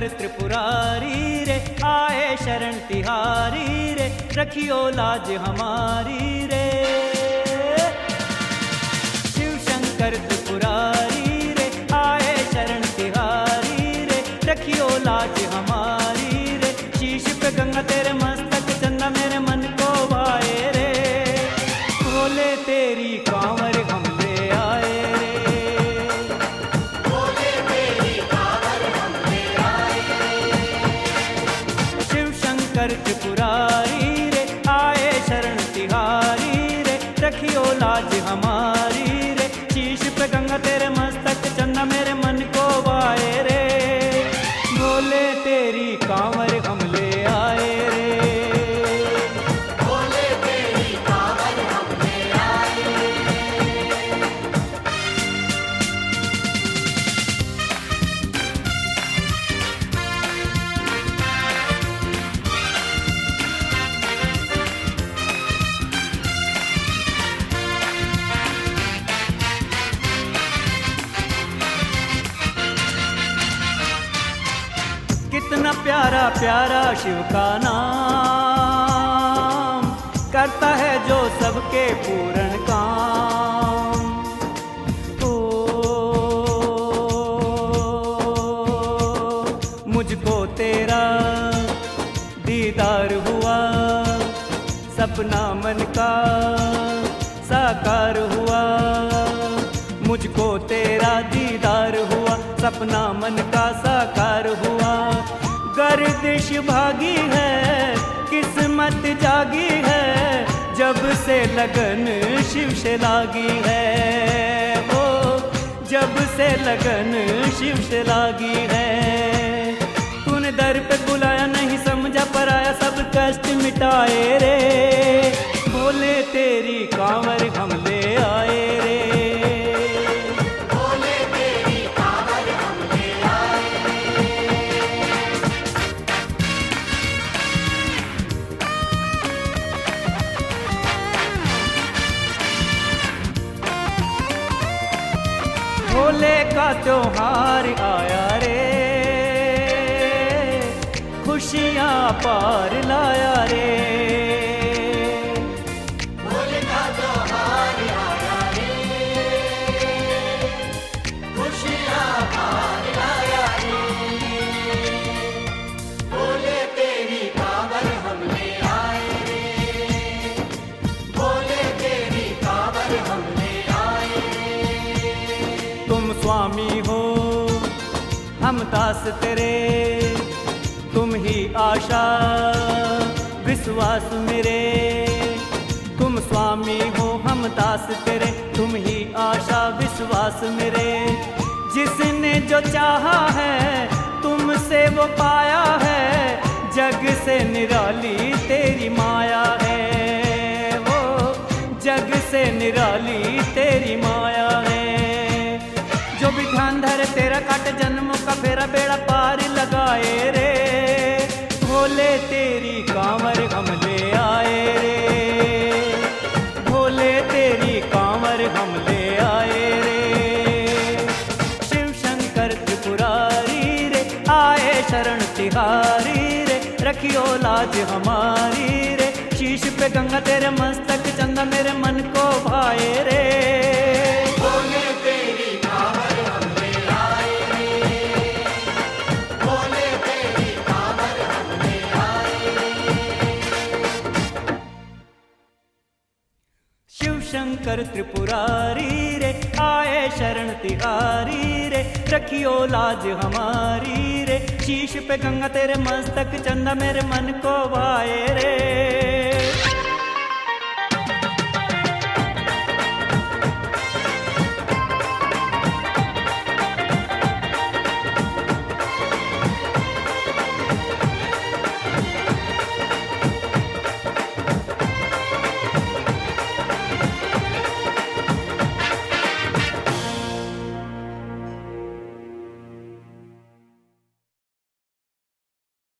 शंकर त्रिपुरारी रे, आए शरण तिहारी रे, रखियो लाज हमारी रे। शिव शंकर त्रिपुरारी रे, आए शरण तिहारी रे, रखियो लाज हमारी रे। शीश पे गंगा तेरे मस्तक, चंदा मेरे मन को भाए रे। भोले तेरी कांवर हम ले आए रे, भोले तेरी कांवर हम ले आए रे। शिव शंकर त्रिपुरारी रे, आए शरण तिहारी रे, रखियो लाज हमारी रे। शीश पे गंगा तेरे मस्तक, चंदा मेरे मन को भाए रे। भोले तेरी कांवर हम ले आए रे, भोले तेरी कांवर हम ले आए रे। कितना प्यारा प्यारा शिव का नाम, करता है जो सबके पूर्ण काम। ओ मुझको तेरा दीदार हुआ, सपना मन का साकार हुआ। मुझको तेरा दीदार हुआ, सपना मन का साकार हुआ। गर्दिश भागी है, किस्मत जागी है, जब से लगन शिव से लागी है। ओ जब से लगन शिव से लागी है। तूने दर पे बुलाया, नहीं समझा पर आया, सब कष्ट मिटाए रे। भोले तेरी कांवर हम ले आए रे, भोले तेरी कांवर हम ले आए रे। भोले का त्योहार आया रे, खुशियाँ पार लाया रे। भोले का त्योहार आया रे, खुशियाँ पार लाया रे। भोले तेरी कांवर हम ले आए रे, भोले तेरी कांवर हम ले आए रे। तुम स्वामी हो हम दास तेरे, तुम ही आशा विश्वास मेरे। तुम स्वामी हो हम दास तेरे, तुम ही आशा विश्वास मेरे। जिसने जो चाहा है तुमसे वो पाया है, जग से निराली तेरी माया है। वो जग से निराली तेरी माया है। जो भी ध्यान धरे तेरा काट जन्मों का फेरा, बेड़ा पार लगाए रे। भोले तेरी कांवर हम ले आए रे, भोले तेरी कांवर हम ले आए रे। शिव शंकर त्रिपुरारी रे, आए शरण तिहारी रे, रखियो लाज हमारी रे। शीश पे गंगा तेरे मस्तक, चंदा मेरे मन को भाए रे। भोले तेरी कांवर हम ले आए रे, भोले तेरी कांवर हम ले आए रे। शिव शंकर त्रिपुरारी रे, आए शरण तिहारी रे, रखियो लाज हमारी रे। शीश पे गंगा तेरे मस्तक, चंदा मेरे मन को भाए रे।